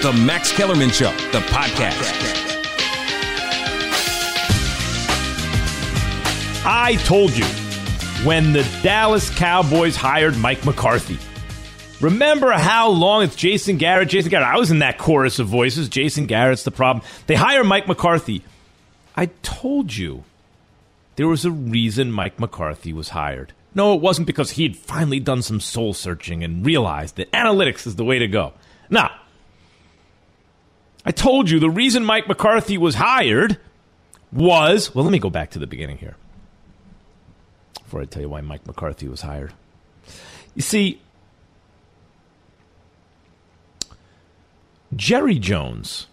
The Max Kellerman Show, the podcast. I told you when the Dallas Cowboys hired Mike McCarthy. Remember how long it's Jason Garrett. I was in that chorus of voices. Jason Garrett's the problem. They hire Mike McCarthy. I told you there was a reason Mike McCarthy was hired. No, it wasn't because he had finally done some soul searching and realized that analytics is the way to go. No. I told you the reason Mike McCarthy was hired was... Well, let me go back to the beginning here before I tell you why Mike McCarthy was hired. You see, Jerry Jones,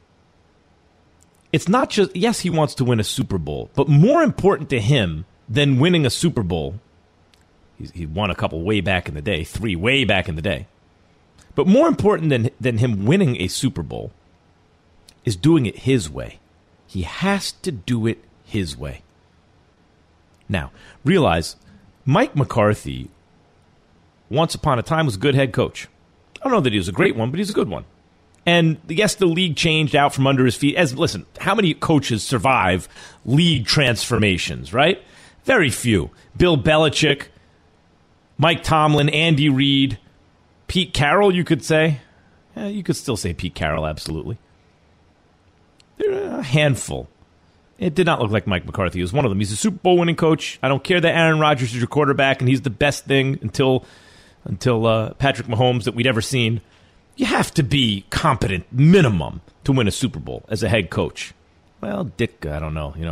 it's not just... Yes, he wants to win a Super Bowl, but more important to him than winning a Super Bowl... He won a couple way back in the day, 3 way back in the day. But more important than him winning a Super Bowl is doing it his way. He has to do it his way. Now, realize Mike McCarthy, once upon a time, was a good head coach. I don't know that he was a great one, but he's a good one. And yes, the league changed out from under his feet. Listen, how many coaches survive league transformations, right? Very few. Bill Belichick, Mike Tomlin, Andy Reid, Pete Carroll, you could say. You could still say Pete Carroll, absolutely. They're a handful. It did not look like Mike McCarthy was one of them. He's a Super Bowl winning coach. I don't care that Aaron Rodgers is your quarterback and he's the best thing until Patrick Mahomes that we'd ever seen. You have to be competent, minimum, to win a Super Bowl as a head coach. Well, Dick, I don't know,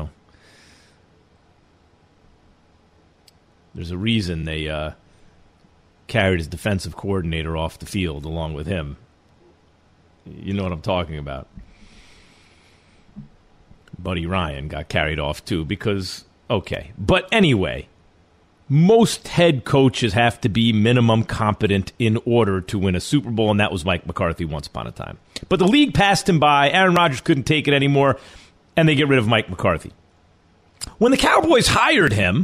There's a reason they carried his defensive coordinator off the field along with him. You know what I'm talking about. Buddy Ryan got carried off too because, okay. But anyway, most head coaches have to be minimum competent in order to win a Super Bowl, and that was Mike McCarthy once upon a time. But the league passed him by. Aaron Rodgers couldn't take it anymore, and they get rid of Mike McCarthy. When the Cowboys hired him,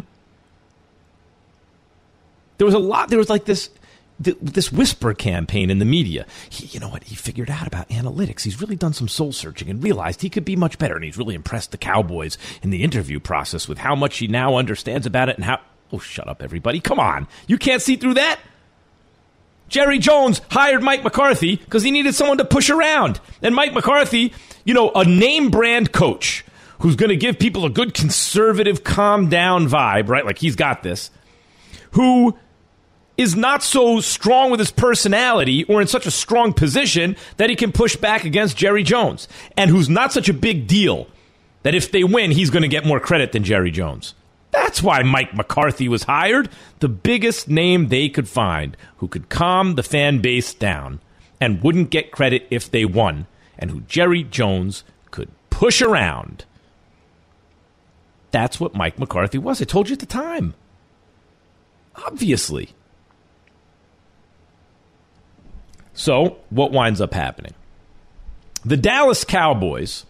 there was like this whisper campaign in the media. You know what? He figured out about analytics. He's really done some soul searching and realized he could be much better. And he's really impressed the Cowboys in the interview process with how much he now understands about it and how... Oh, shut up, everybody. Come on. You can't see through that? Jerry Jones hired Mike McCarthy because he needed someone to push around. And Mike McCarthy, a name brand coach who's going to give people a good conservative, calm down vibe, right? Like he's got this. Who is not so strong with his personality or in such a strong position that he can push back against Jerry Jones, and who's not such a big deal that if they win, he's going to get more credit than Jerry Jones. That's why Mike McCarthy was hired, the biggest name they could find who could calm the fan base down and wouldn't get credit if they won, and who Jerry Jones could push around. That's what Mike McCarthy was. I told you at the time. Obviously. So, what winds up happening? The Dallas Cowboys,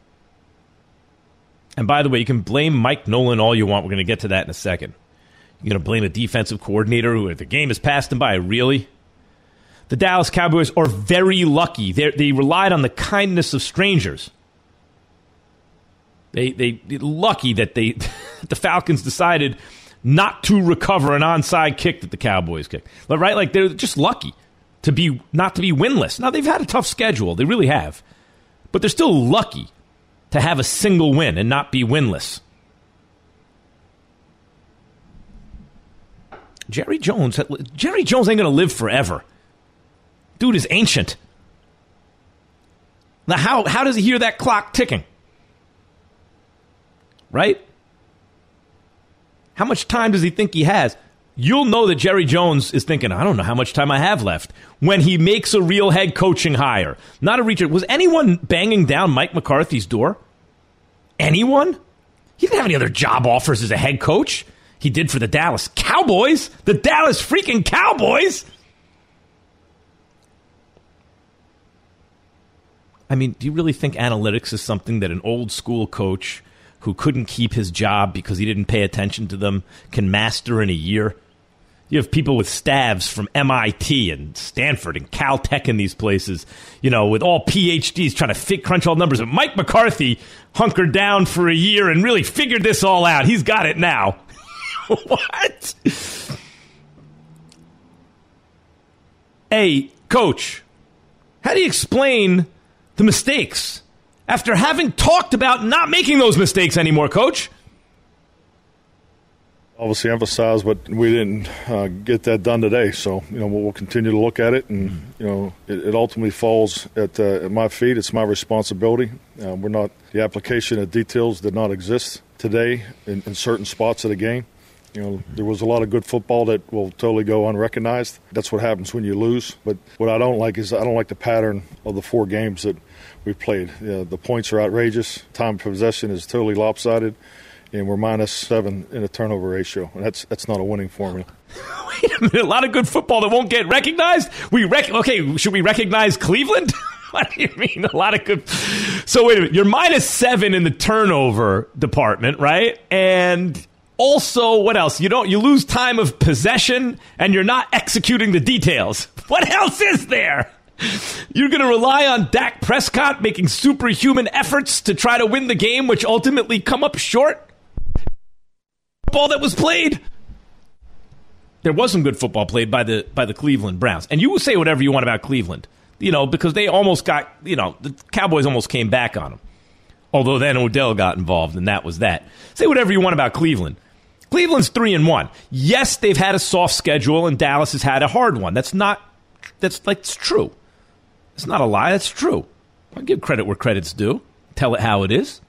and by the way, you can blame Mike Nolan all you want. We're going to get to that in a second. You're going to blame a defensive coordinator who, if the game has passed him by, really? The Dallas Cowboys are very lucky. They relied on the kindness of strangers. They lucky that the Falcons decided not to recover an onside kick that the Cowboys kicked. Right? Like, they're just lucky not to be winless. Now, they've had a tough schedule. They really have. But they're still lucky to have a single win and not be winless. Jerry Jones ain't going to live forever. Dude is ancient. Now, how does he hear that clock ticking? Right? How much time does he think he has? You'll know that Jerry Jones is thinking, I don't know how much time I have left, when he makes a real head coaching hire. Not a reacher. Was anyone banging down Mike McCarthy's door? Anyone? He didn't have any other job offers as a head coach. He did for the Dallas Cowboys. The Dallas freaking Cowboys. I mean, do you really think analytics is something that an old school coach who couldn't keep his job because he didn't pay attention to them can master in a year? You have people with staffs from MIT and Stanford and Caltech and these places, with all PhDs trying to crunch all numbers. And Mike McCarthy hunkered down for a year and really figured this all out. He's got it now. What? Hey, Coach, how do you explain the mistakes after having talked about not making those mistakes anymore, Coach? Obviously emphasize, but we didn't get that done today. So, we'll continue to look at it, and, it ultimately falls at my feet. It's my responsibility. The application of details did not exist today in certain spots of the game. There was a lot of good football that will totally go unrecognized. That's what happens when you lose. But what I don't like is I don't like the pattern of the 4 games that we played. The points are outrageous. Time of possession is totally lopsided. And we're -7 in a turnover ratio. And that's not a winning formula. Wait a minute. A lot of good football that won't get recognized? Okay, should we recognize Cleveland? What do you mean? A lot of good. So wait a minute. You're -7 in the turnover department, right? And also, what else? You lose time of possession, and you're not executing the details. What else is there? You're going to rely on Dak Prescott making superhuman efforts to try to win the game, which ultimately come up short? Football that was played. There was some good football played by the Cleveland Browns. And you will say whatever you want about Cleveland, because they almost got, the Cowboys almost came back on them. Although then Odell got involved, and that was that. Say whatever you want about Cleveland. Cleveland's 3-1. Yes, they've had a soft schedule, and Dallas has had a hard one. It's true. It's not a lie. That's true. I'll give credit where credit's due. Tell it how it is.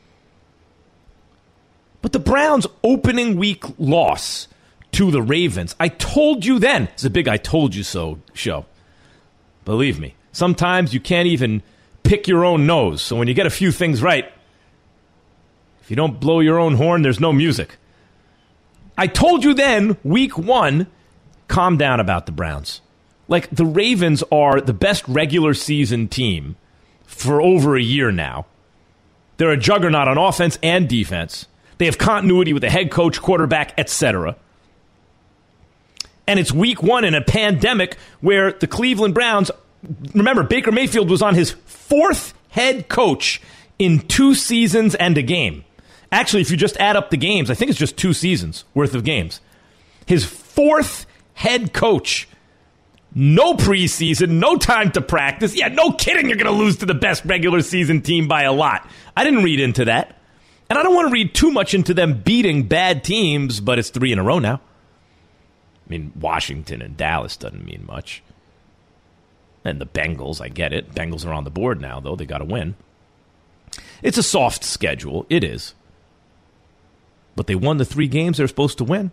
But the Browns' opening week loss to the Ravens, I told you then. It's a big I told you so show. Believe me. Sometimes you can't even pick your own nose. So when you get a few things right, if you don't blow your own horn, there's no music. I told you then, week 1, calm down about the Browns. Like, the Ravens are the best regular season team for over a year now. They're a juggernaut on offense and defense. They have continuity with the head coach, quarterback, etc. And it's week 1 in a pandemic where the Cleveland Browns, remember, Baker Mayfield was on his 4th head coach in 2 seasons and a game. Actually, if you just add up the games, I think it's just 2 seasons worth of games. His 4th head coach. No preseason, no time to practice. Yeah, no kidding, you're going to lose to the best regular season team by a lot. I didn't read into that. And I don't want to read too much into them beating bad teams, but it's 3 in a row now. I mean, Washington and Dallas doesn't mean much. And the Bengals, I get it. Bengals are on the board now, though. They got to win. It's a soft schedule. It is. But they won the 3 games they're supposed to win.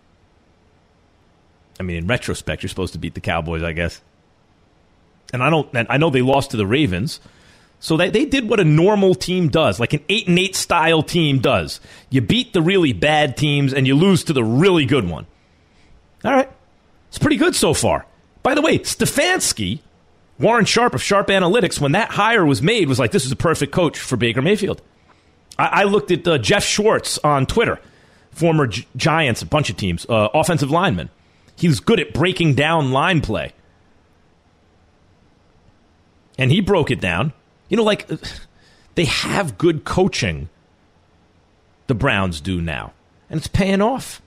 I mean, in retrospect, you're supposed to beat the Cowboys, I guess. And I know they lost to the Ravens. So they did what a normal team does, like an 8-8 style team does. You beat the really bad teams and you lose to the really good one. All right. It's pretty good so far. By the way, Stefanski, Warren Sharp of Sharp Analytics, when that hire was made, was like, this is a perfect coach for Baker Mayfield. I looked at Jeff Schwartz on Twitter, former Giants, a bunch of teams, offensive lineman. He was good at breaking down line play. And he broke it down. They have good coaching, the Browns do now. And it's paying off.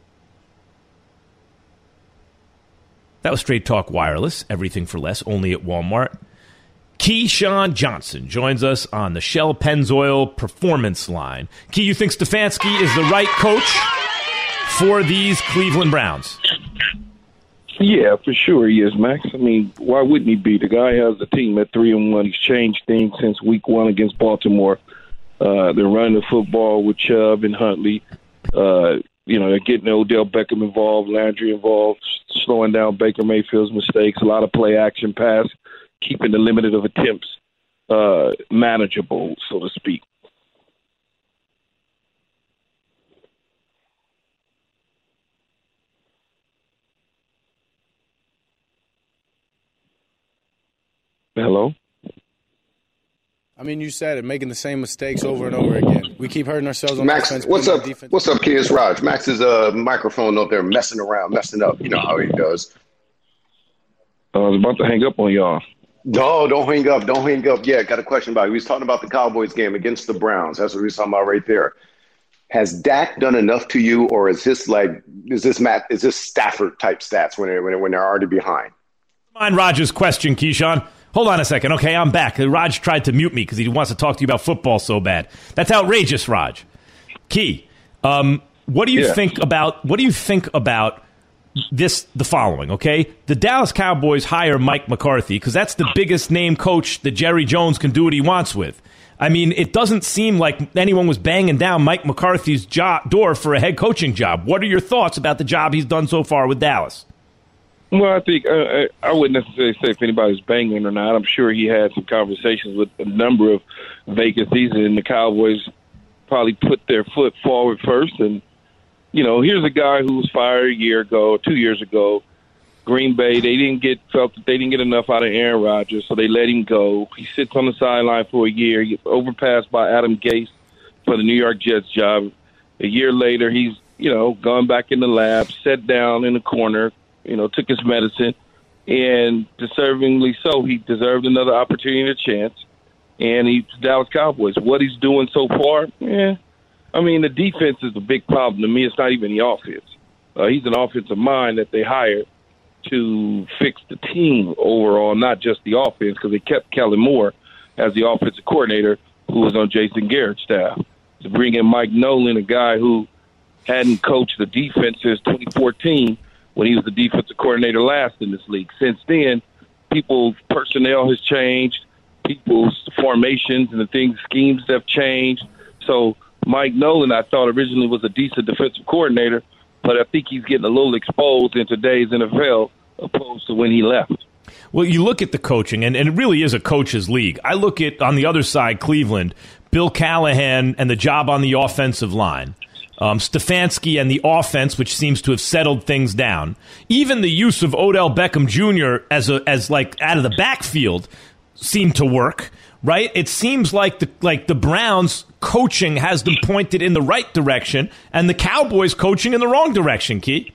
That was Straight Talk Wireless, everything for less, only at Walmart. Keyshawn Johnson joins us on the Shell Pennzoil Performance Line. Key, you think Stefanski is the right coach for these Cleveland Browns? Yeah, for sure he is, Max. I mean, why wouldn't he be? The guy has the team at 3-1. He's changed things since week 1 against Baltimore. They're running the football with Chubb and Huntley. They're getting Odell Beckham involved, Landry involved, slowing down Baker Mayfield's mistakes, a lot of play action pass, keeping the limited of attempts manageable, so to speak. Hello? I mean, you said it, making the same mistakes over and over again. We keep hurting ourselves on Max, offense. what's up? What's up, kids? Raj. Max's microphone up there messing around, messing up. You know how he does. I was about to hang up on y'all. No, don't hang up. Don't hang up. Yeah, got a question about it. He was talking about the Cowboys game against the Browns. That's what he was talking about right there. Has Dak done enough to you, or is this Stafford type stats when they're already behind? Mind Raj's question, Keyshawn. Hold on a second. Okay, I'm back. Raj tried to mute me because he wants to talk to you about football so bad. That's outrageous, Raj. Key, what do you think about this? The following, okay? The Dallas Cowboys hire Mike McCarthy because that's the biggest name coach that Jerry Jones can do what he wants with. I mean, it doesn't seem like anyone was banging down Mike McCarthy's door for a head coaching job. What are your thoughts about the job he's done so far with Dallas? Well, I think I wouldn't necessarily say if anybody's banging or not. I'm sure he had some conversations with a number of vacancies, and the Cowboys probably put their foot forward first. And, you know, here's a guy who was fired a year ago, 2 years ago. Green Bay, felt that they didn't get enough out of Aaron Rodgers, so they let him go. He sits on the sideline for a year. He gets overpassed by Adam Gase for the New York Jets job. A year later, he's, gone back in the lab, sat down in the corner, took his medicine, and deservingly so. He deserved another opportunity and a chance, and he's Dallas Cowboys. What he's doing so far, the defense is a big problem. To me, it's not even the offense. He's an offensive mind that they hired to fix the team overall, not just the offense, because they kept Kellen Moore as the offensive coordinator who was on Jason Garrett's staff. To bring in Mike Nolan, a guy who hadn't coached the defense since 2014, when he was the defensive coordinator last in this league. Since then, people's personnel has changed, people's formations and schemes have changed. So Mike Nolan, I thought originally was a decent defensive coordinator, but I think he's getting a little exposed in today's NFL opposed to when he left. Well, you look at the coaching, and it really is a coach's league. I look at, on the other side, Cleveland, Bill Callahan and the job on the offensive line. Stefanski and the offense, which seems to have settled things down. Even the use of Odell Beckham Jr. as out of the backfield seemed to work, right? It seems like the Browns coaching has them pointed in the right direction, and the Cowboys coaching in the wrong direction. Key,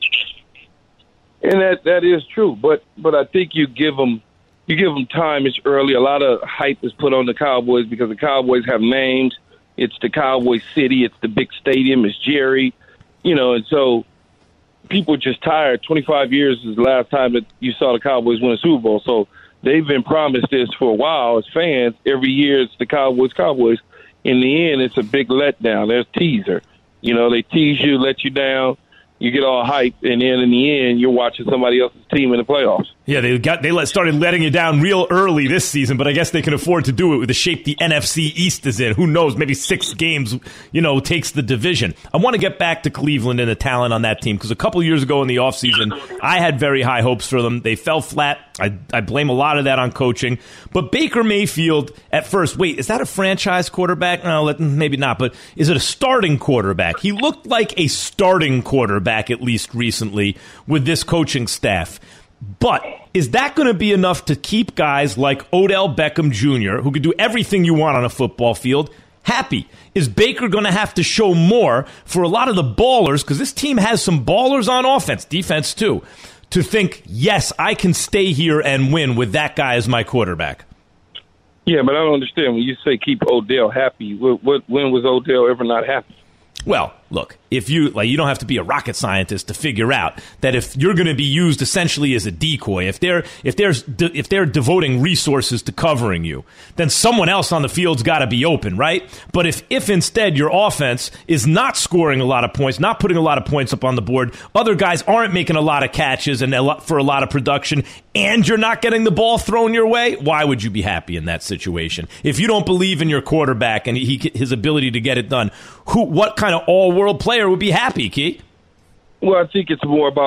and that is true, but I think you give them time. It's early. A lot of hype is put on the Cowboys because the Cowboys have names. It's the Cowboy City. It's the big stadium. It's Jerry, and so people are just tired. 25 years is the last time that you saw the Cowboys win a Super Bowl. So they've been promised this for a while as fans. Every year it's the Cowboys. In the end, it's a big letdown. There's a teaser. They tease you, let you down. You get all hyped, and then in the end, you're watching somebody else's team in the playoffs. Yeah, they started letting you down real early this season, but I guess they can afford to do it with the shape the NFC East is in. Who knows? Maybe 6 games, takes the division. I want to get back to Cleveland and the talent on that team because a couple years ago in the offseason, I had very high hopes for them. They fell flat. I blame a lot of that on coaching. But Baker Mayfield, at first, wait, is that a franchise quarterback? No, maybe not. But is it a starting quarterback? He looked like a starting quarterback, at least recently, with this coaching staff. But is that going to be enough to keep guys like Odell Beckham Jr., who could do everything you want on a football field, happy? Is Baker going to have to show more for a lot of the ballers, because this team has some ballers on offense, defense too, to think, yes, I can stay here and win with that guy as my quarterback? Yeah, but I don't understand when you say keep Odell happy. When was Odell ever not happy? Well, look, if you don't have to be a rocket scientist to figure out that if you're going to be used essentially as a decoy, if they're devoting resources to covering you, then someone else on the field's got to be open, right? But if instead your offense is not scoring a lot of points, not putting a lot of points up on the board, other guys aren't making a lot of catches and for a lot of production, and you're not getting the ball thrown your way, why would you be happy in that situation? If you don't believe in your quarterback and his ability to get it done, what kind of all-world player would be happy, Key? Well, I think it's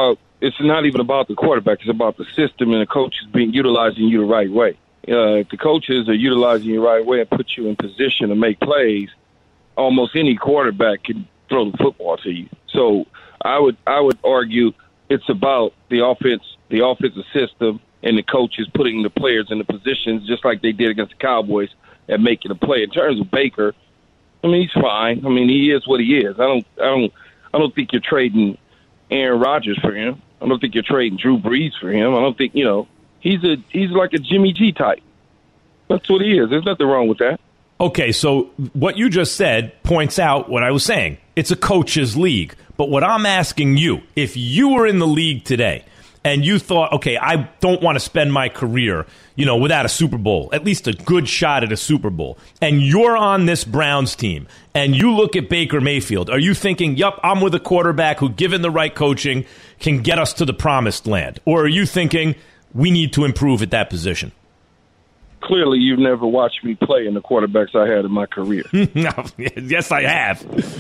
not even about the quarterback. It's about the system and the coaches utilizing you the right way. If the coaches are utilizing you the right way and put you in position to make plays, almost any quarterback can throw the football to you. So I would argue it's about the offensive system and the coaches putting the players in the positions just like they did against the Cowboys at making a play. In terms of Baker, I mean, he's fine. I mean, he is what he is. I don't think you're trading Aaron Rodgers for him. I don't think you're trading Drew Brees for him. I don't think, he's like a Jimmy G type. That's what he is. There's nothing wrong with that. Okay, so what you just said points out what I was saying. It's a coach's league. But what I'm asking you, if you were in the league today and you thought, okay, I don't want to spend my career, without a Super Bowl, at least a good shot at a Super Bowl, and you're on this Browns team and you look at Baker Mayfield, are you thinking, yup, I'm with a quarterback who, given the right coaching, can get us to the promised land? Or are you thinking we need to improve at that position? Clearly, you've never watched me play in the quarterbacks I had in my career. Yes, I have.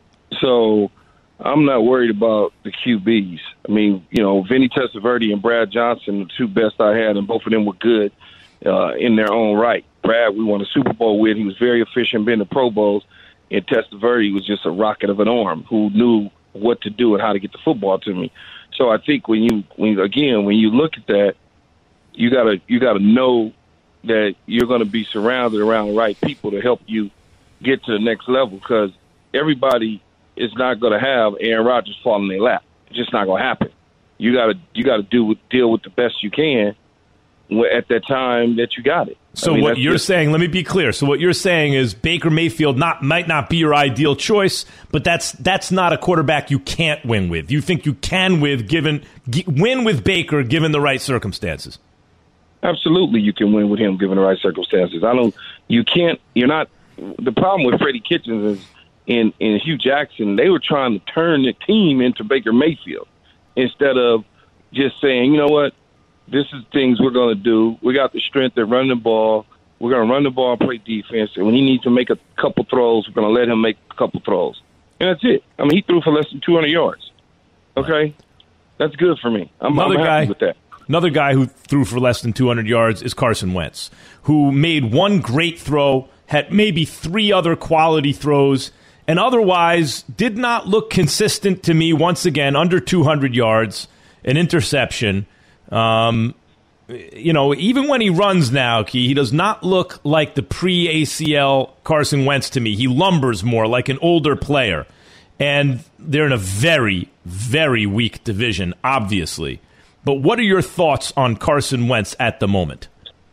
So I'm not worried about the QBs. I mean, Vinny Testaverde and Brad Johnson, the two best I had, and both of them were good in their own right. Brad, we won a Super Bowl with. He was very efficient, been to Pro Bowls, and Testaverde was just a rocket of an arm who knew what to do and how to get the football to me. So I think when you look at that, you gotta know that you're going to be surrounded around the right people to help you get to the next level, because everybody is not going to have Aaron Rodgers fall in their lap. It's just not going to happen. You got to deal with the best you can at that time that you got it. So what you're saying, let me be clear. So what you're saying is Baker Mayfield might not be your ideal choice, but that's not a quarterback you can't win with. You think you can win with Baker given the right circumstances? Absolutely, you can win with him given the right circumstances. You're not. The problem with Freddie Kitchens is in Hugh Jackson, they were trying to turn the team into Baker Mayfield instead of just saying, you know what, this is things we're going to do. We got the strength at running the ball. We're going to run the ball and play defense. And when he needs to make a couple throws, we're going to let him make a couple throws. And that's it. I mean, he threw for less than 200 yards. Okay? That's good for me. I'm happy with that. Another guy who threw for less than 200 yards is Carson Wentz, who made one great throw, had maybe 3 other quality throws, and otherwise did not look consistent to me. Once again, under 200 yards, an interception. Even when he runs now, Key, he does not look like the pre-ACL Carson Wentz to me. He lumbers more like an older player. And they're in a very, very weak division, obviously. But what are your thoughts on Carson Wentz at the moment?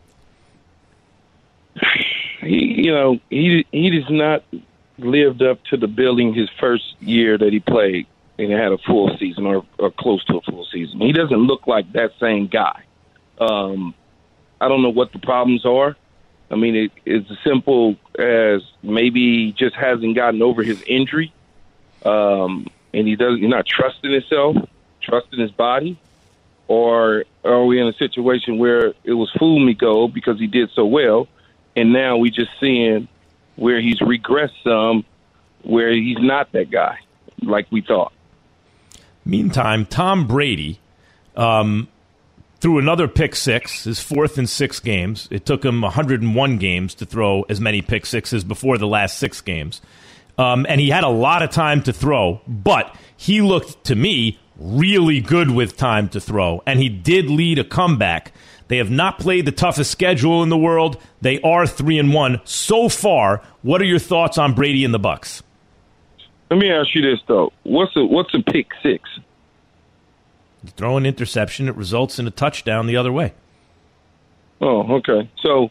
He has not lived up to the billing his first year that he played and had a full season or close to a full season. He doesn't look like that same guy. I don't know what the problems are. I mean, it's as simple as maybe he just hasn't gotten over his injury, and he's not trusting himself, trusting his body. Or are we in a situation where it was fool me go because he did so well, and now we just seeing where he's regressed some, where he's not that guy like we thought. Meantime, Tom Brady threw another pick six, his 4th in 6 games. It took him 101 games to throw as many pick sixes before the last 6 games. And he had a lot of time to throw, but he looked, to me, really good with time to throw, and he did lead a comeback. They have not played the toughest schedule in the world. They are 3-1 so far. What are your thoughts on Brady and the Bucs? Let me ask you this though: what's a pick six? You throw an interception, it results in a touchdown the other way. Oh, okay. So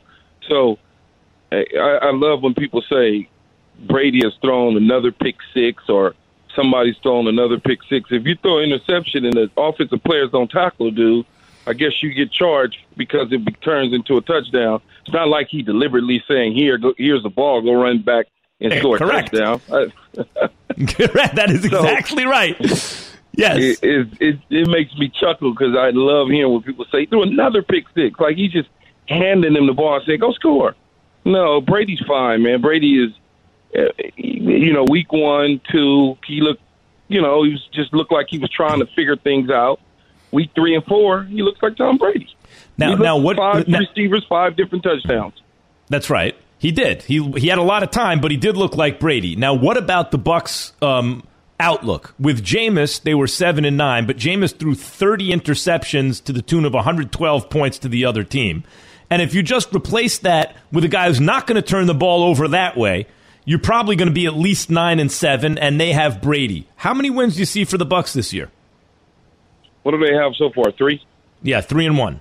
I love when people say Brady has thrown another pick six or somebody's thrown another pick six. If you throw an interception and the offensive players don't tackle, dude, I guess you get charged because it turns into a touchdown. It's not like he deliberately saying, here's the ball, go run back and score a touchdown. That is exactly right. Yes. It makes me chuckle because I love hearing when people say, threw another pick six. Like he's just handing them the ball and saying, go score. No, Brady's fine, man. Brady is, week 1, 2, he looked, he looked like he was trying to figure things out. Week 3 and 4, he looks like Tom Brady. Now what? 5 receivers, 5 different touchdowns. That's right. He did. He had a lot of time, but he did look like Brady. Now, what about the Bucs' outlook? With Jameis, they were 7-9, but Jameis threw 30 interceptions to the tune of 112 points to the other team. And if you just replace that with a guy who's not going to turn the ball over that way, you're probably going to be at least 9-7, and they have Brady. How many wins do you see for the Bucs this year? What do they have so far? 3? Yeah, 3-1.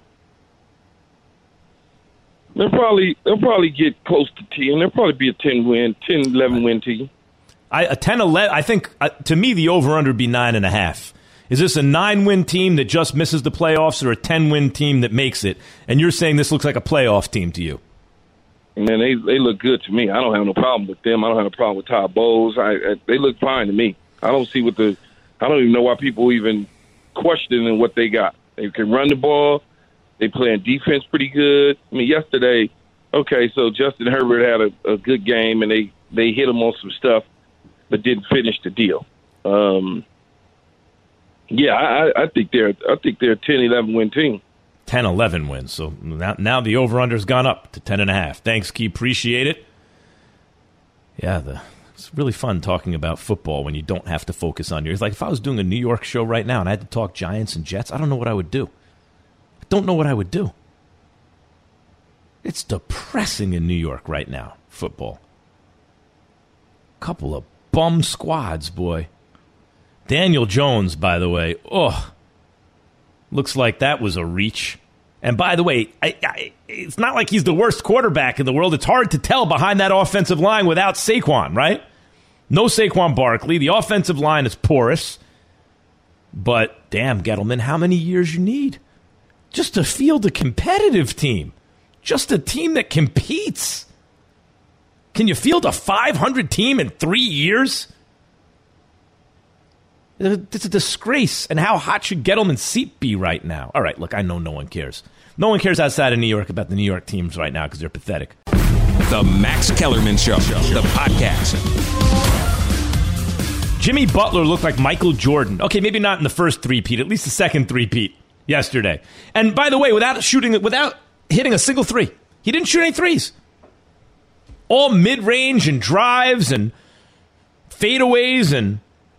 They'll probably get close to 10. They'll probably be a 11 win team. A 10-11. I think to me the over/under would be 9.5. Is this a 9-win team that just misses the playoffs, or a 10-win team that makes it? And you're saying this looks like a playoff team to you? Man, they look good to me. I don't have no problem with them. I don't have a problem with Todd Bowles. They look fine to me. I don't see I don't even know why people even questioning what they got. They can run the ball. They playing defense pretty good. I mean, yesterday, okay, so Justin Herbert had a good game, and they hit him on some stuff, but didn't finish the deal. Yeah, I think they're a 10-11 win team. 10-11 wins. So now the over/under's gone up to 10.5. Thanks, Key. Appreciate it. Yeah, it's really fun talking about football when you don't have to focus on it's like if I was doing a New York show right now and I had to talk Giants and Jets, I don't know what I would do. I don't know what I would do. It's depressing in New York right now, football. Couple of bum squads, boy. Daniel Jones, by the way, looks like that was a reach. And by the way, it's not like he's the worst quarterback in the world. It's hard to tell behind that offensive line without Saquon, right? No Saquon Barkley. The offensive line is porous. But, damn, Gettleman, how many years you need? Just to field a competitive team. Just a team that competes. Can you field a 500 team in 3 years? It's a disgrace. And how hot should Gettleman's seat be right now? All right, look, I know no one cares. No one cares outside of New York about the New York teams right now because they're pathetic. The Max Kellerman Show, the podcast. Jimmy Butler looked like Michael Jordan. Okay, maybe not in the first three-peat, at least the second three-peat yesterday. And by the way, without hitting a single three. He didn't shoot any threes. All mid-range and drives and fadeaways and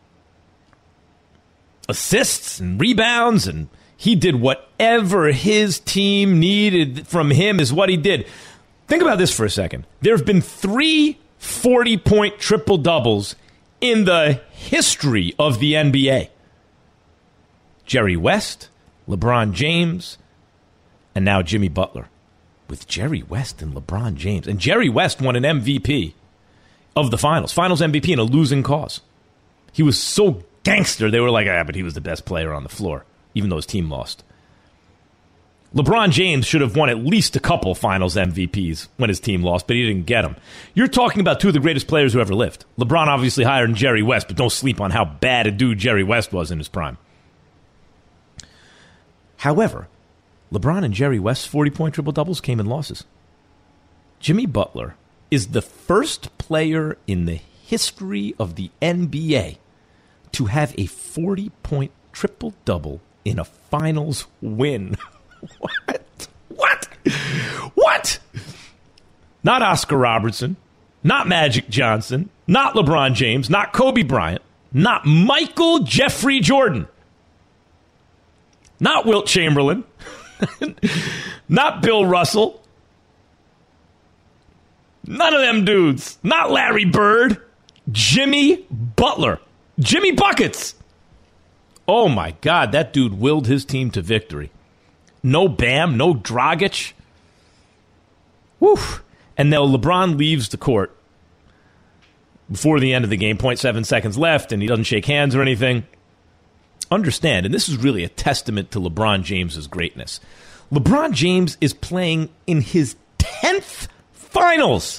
assists and rebounds, and he did whatever his team needed from him is what he did. Think about this for a second. There have been 3 40-point triple-doubles in the history of the NBA. Jerry West, LeBron James, and now Jimmy Butler. With Jerry West and LeBron James. And Jerry West won an MVP of the finals MVP in a losing cause. He was so gangster, they were like, but he was the best player on the floor, even though his team lost. LeBron James should have won at least a couple finals MVPs when his team lost, but he didn't get them. You're talking about 2 of the greatest players who ever lived. LeBron obviously higher than Jerry West, but don't sleep on how bad a dude Jerry West was in his prime. However, LeBron and Jerry West's 40-point triple-doubles came in losses. Jimmy Butler is the first player in the history of the NBA to have a 40-point triple-double in a finals win. What? Not Oscar Robertson, not Magic Johnson, not LeBron James, not Kobe Bryant, not Michael Jeffrey Jordan, not Wilt Chamberlain, not Bill Russell, none of them dudes, not Larry Bird, Jimmy Butler, Jimmy Buckets. Oh my God, that dude willed his team to victory. No Bam, no Dragic. Woo. And now LeBron leaves the court before the end of the game, 0.7 seconds left, and he doesn't shake hands or anything. Understand, and this is really a testament to LeBron James's greatness. LeBron James is playing in his 10th finals.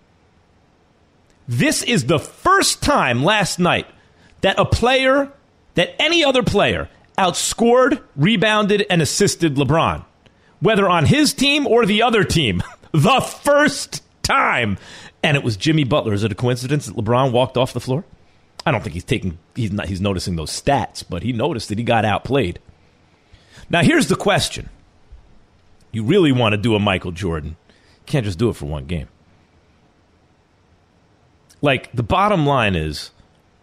This is the first time last night that any other player outscored, rebounded, and assisted LeBron, whether on his team or the other team. The first time. And it was Jimmy Butler. Is it a coincidence that LeBron walked off the floor? I don't think he's noticing those stats, but he noticed that he got outplayed. Now, here's the question. You really want to do a Michael Jordan. You can't just do it for one game. Like, the bottom line is,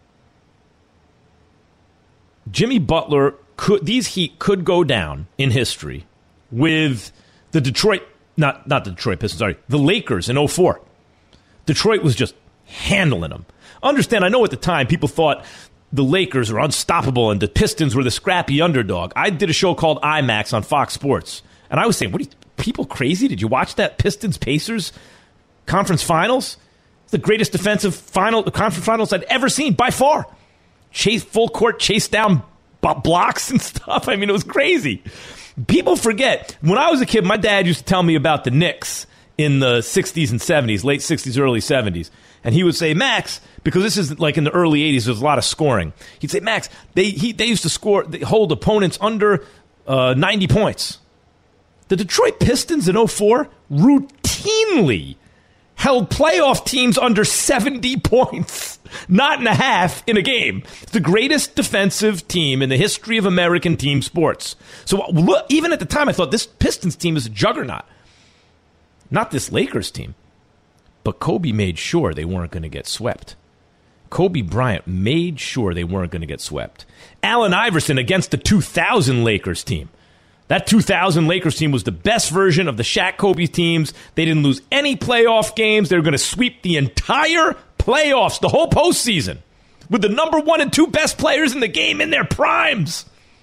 Jimmy Butler these Heat could go down in history with the Detroit not the Detroit Pistons, sorry, the Lakers in 2004. Detroit was just handling them. Understand, I know at the time people thought the Lakers are unstoppable and the Pistons were the scrappy underdog. I did a show called IMAX on Fox Sports, and I was saying, what are you, people crazy? Did you watch that Pistons-Pacers conference finals? It's the greatest defensive conference finals I'd ever seen, by far. Full court chase down blocks and stuff. I mean, it was crazy. People forget. When I was a kid, my dad used to tell me about the Knicks in the 60s and 70s, late 60s, early 70s. And he would say, Max, because this is like in the early 80s, there was a lot of scoring. He'd say, Max, they used to hold opponents under 90 points. The Detroit Pistons in 2004 routinely held playoff teams under 70 points, not in a half in a game. It's the greatest defensive team in the history of American team sports. So look, even at the time, I thought this Pistons team is a juggernaut. Not this Lakers team. But Kobe made sure they weren't going to get swept. Kobe Bryant made sure they weren't going to get swept. Allen Iverson against the 2000 Lakers team. That 2000 Lakers team was the best version of the Shaq Kobe teams. They didn't lose any playoff games. They were going to sweep the entire playoffs, the whole postseason, with the number 1 and 2 best players in the game in their primes.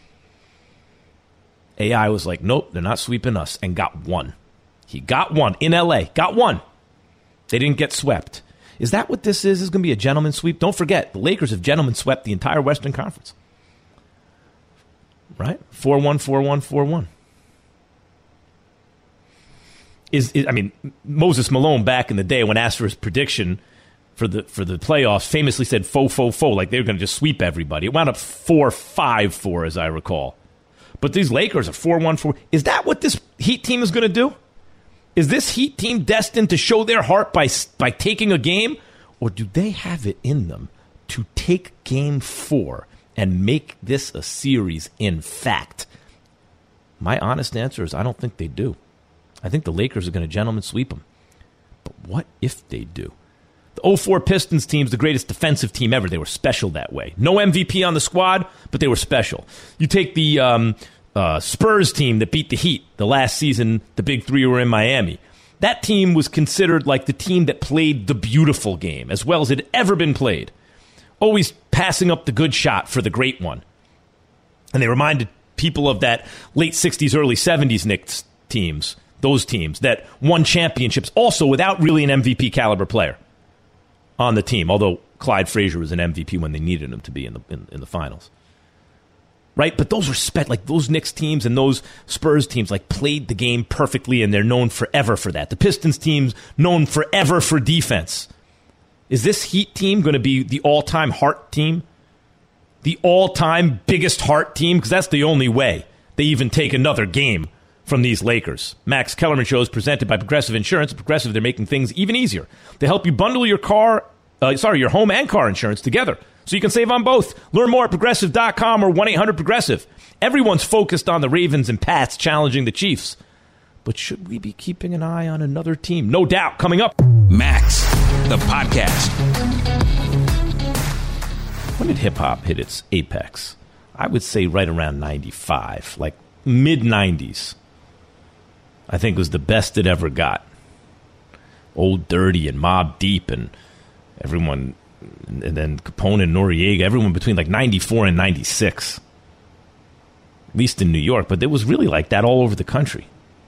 AI was like, nope, they're not sweeping us, and got one. He got one in L.A., got one. They didn't get swept. Is that what this is? This is going to be a gentleman's sweep? Don't forget, the Lakers have gentlemen swept the entire Western Conference. Right? 4-1, 4-1, 4-1. Moses Malone back in the day when asked for his prediction for the playoffs famously said faux, like they were going to just sweep everybody. It wound up 4-5-4, as I recall. But these Lakers are 4-1, 4. Is that what this Heat team is going to do? Is this Heat team destined to show their heart by taking a game? Or do they have it in them to take Game 4 and make this a series in fact? My honest answer is I don't think they do. I think the Lakers are going to gentlemen sweep them. But what if they do? The 2004 Pistons team's the greatest defensive team ever. They were special that way. No MVP on the squad, but they were special. You take the Spurs team that beat the Heat the last season, the Big Three were in Miami. That team was considered like the team that played the beautiful game as well as it had ever been played. Always passing up the good shot for the great one. And they reminded people of that late 60s, early 70s Knicks teams, those teams that won championships also without really an MVP caliber player on the team, although Clyde Frazier was an MVP when they needed him to be in the finals. Right? But those were like those Knicks teams and those Spurs teams like played the game perfectly, and they're known forever for that. The Pistons teams known forever for defense. Is this Heat team going to be the all-time heart team? The all-time biggest heart team? Because that's the only way they even take another game from these Lakers. Max Kellerman Show is presented by Progressive Insurance. Progressive, they're making things even easier. They help you bundle your your home and car insurance together so you can save on both. Learn more at Progressive.com or 1-800-PROGRESSIVE. Everyone's focused on the Ravens and Pats challenging the Chiefs. But should we be keeping an eye on another team? No doubt. Coming up. Max, the podcast. When did hip-hop hit its apex? I would say right around 95, like mid-90s. I think was the best it ever got. Old Dirty and Mobb Deep and everyone, and then Capone and Noriega, everyone between like 94 and 96. At least in New York, but it was really like that all over the country.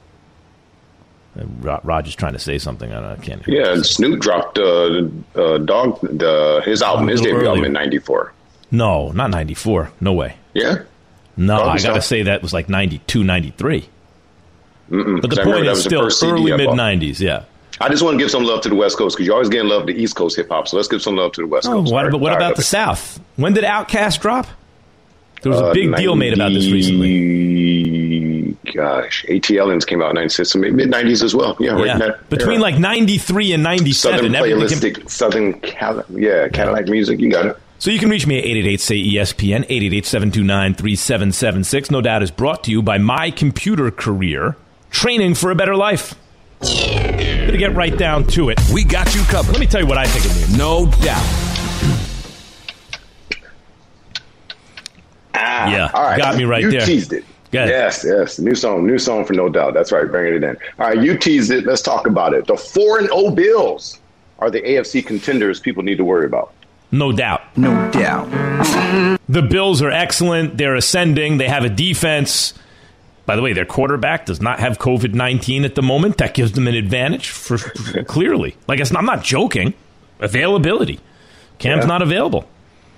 Roger's trying to say something. I can't hear. Yeah, Snoop dropped his album, his debut album in 94. No, not 94. No way. Yeah? No, I got to say that was like 92, 93. But the point is still early mid-90s, yeah. I just want to give some love to the West Coast because you're always getting love to East Coast hip-hop, so let's give some love to the West Coast. What about the South? When did Outkast drop? There was a big deal made about this recently. Gosh, ATLians came out in 96, so mid-90s as well. Yeah. Right in that between era. Like 93 and 97. Southern Cadillac music, you got it. So you can reach me at 888-SAY-ESPN, 888-729-3776. No Doubt is brought to you by My Computer Career, training for a better life. Going to get right down to it. We got you covered. Let me tell you what I think it means. No doubt. Yeah, all right. got me right you there. Teased it. Good. Yes. New song for No Doubt. That's right, bringing it in. All right, you teased it. Let's talk about it. The 4-0 Bills are the AFC contenders people need to worry about. No doubt. No doubt. The Bills are excellent. They're ascending. They have a defense. By the way, their quarterback does not have COVID-19 at the moment. That gives them an advantage, for clearly. Like, I'm not joking. Availability. Cam's not available.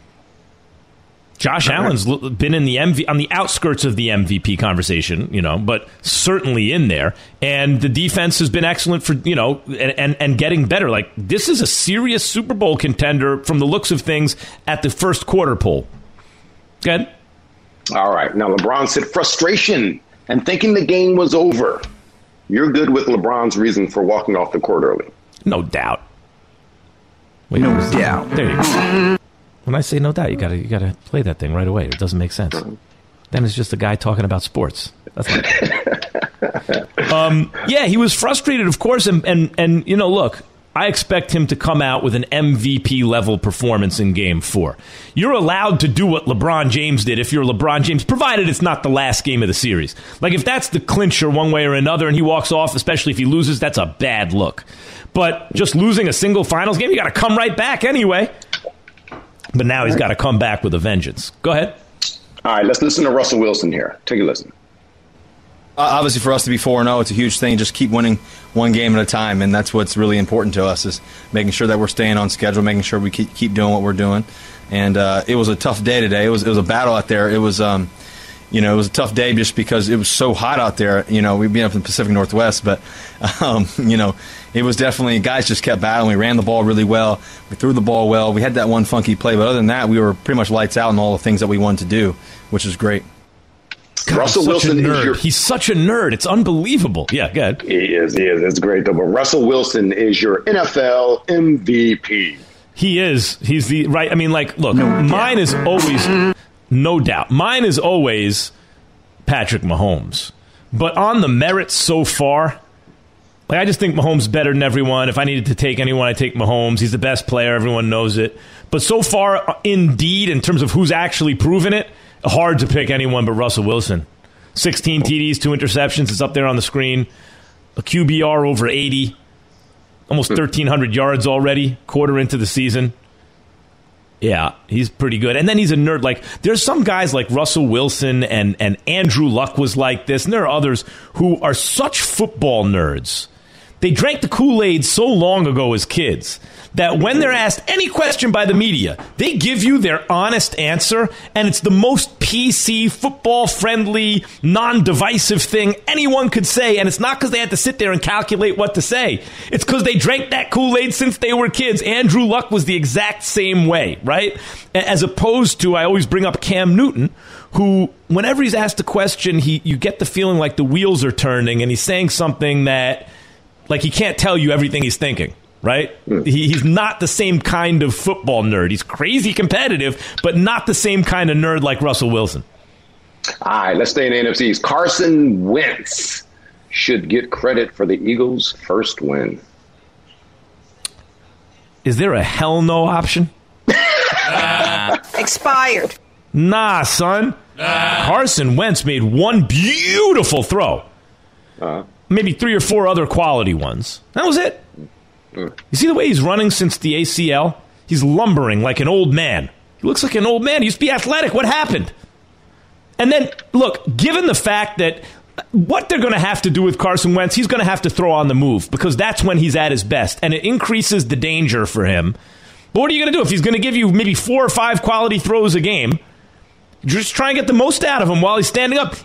Josh Allen's been in the on the outskirts of the MVP conversation, but certainly in there. And the defense has been excellent for, and getting better. Like, this is a serious Super Bowl contender from the looks of things at the first quarter poll. Good. All right. Now, LeBron said frustration and thinking the game was over. You're good with LeBron's reason for walking off the court early. No doubt. Wait, no doubt. There you go. When I say no doubt, you gotta play that thing right away. It doesn't make sense. Then it's just a guy talking about sports. That's yeah, he was frustrated, of course, and look, I expect him to come out with an MVP level performance in Game 4. You're allowed to do what LeBron James did if you're LeBron James, provided it's not the last game of the series. Like, if that's the clincher one way or another and he walks off, especially if he loses, that's a bad look. But just losing a single finals game, you got to come right back anyway. But now he's got to come back with a vengeance. Go ahead. All right, let's listen to Russell Wilson here. Take a listen. Obviously, for us to be 4-0, it's a huge thing. Just keep winning one game at a time, and that's what's really important to us, is making sure that we're staying on schedule, making sure we keep doing what we're doing. And it was a tough day today. It was a battle out there. It was it was a tough day just because it was so hot out there. We've been up in the Pacific Northwest, but it was definitely, guys just kept battling. We ran the ball really well. We threw the ball well. We had that one funky play, but other than that, we were pretty much lights out in all the things that we wanted to do, which is great. God, Russell Wilson he's such a nerd. It's unbelievable. Yeah, go ahead. He is. It's great, though. But Russell Wilson is your NFL MVP. He is. He's the right. I mean, like, look, mine is always, no doubt, mine is always Patrick Mahomes. But on the merits so far, like, I just think Mahomes is better than everyone. If I needed to take anyone, I'd take Mahomes. He's the best player. Everyone knows it. But so far, indeed, in terms of who's actually proven it, hard to pick anyone but Russell Wilson. 16 TDs, 2 interceptions. It's up there on the screen. A QBR over 80. Almost 1,300 yards already, quarter into the season. Yeah, he's pretty good. And then he's a nerd. Like, there's some guys like Russell Wilson and Andrew Luck was like this. And there are others who are such football nerds. They drank the Kool-Aid so long ago as kids that when they're asked any question by the media, they give you their honest answer, and it's the most PC, football-friendly, non-divisive thing anyone could say, and it's not because they had to sit there and calculate what to say. It's because they drank that Kool-Aid since they were kids. Andrew Luck was the exact same way, right? As opposed to, I always bring up Cam Newton, who, whenever he's asked a question, you get the feeling like the wheels are turning, and he's saying something that, like, he can't tell you everything he's thinking, right? He's not the same kind of football nerd. He's crazy competitive, but not the same kind of nerd like Russell Wilson. All right, let's stay in the NFCs. Carson Wentz should get credit for the Eagles' first win. Is there a hell no option? Expired. Nah, son. Carson Wentz made one beautiful throw. Maybe 3 or 4 other quality ones. That was it. You see the way he's running since the ACL? He's lumbering like an old man. He looks like an old man. He used to be athletic. What happened? And then, look, given the fact that what they're going to have to do with Carson Wentz, he's going to have to throw on the move because that's when he's at his best. And it increases the danger for him. But what are you going to do if he's going to give you maybe 4 or 5 quality throws a game? Just try and get the most out of him while he's standing up.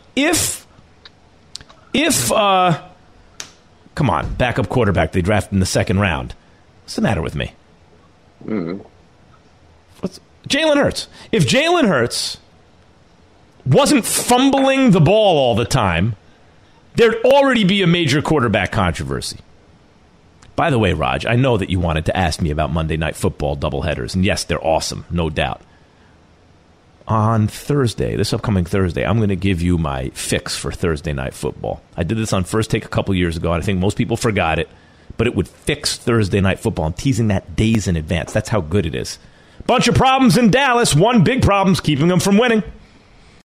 Come on, backup quarterback they drafted in the 2nd round. What's the matter with me? Jalen Hurts. If Jalen Hurts wasn't fumbling the ball all the time, there'd already be a major quarterback controversy. By the way, Raj, I know that you wanted to ask me about Monday Night Football doubleheaders, and yes, they're awesome, no doubt. On Thursday, this upcoming Thursday, I'm going to give you my fix for Thursday Night Football. I did this on First Take a couple years ago, and I think most people forgot it, but it would fix Thursday Night Football. I'm teasing that days in advance. That's how good it is. Bunch of problems in Dallas. One big problem's keeping them from winning.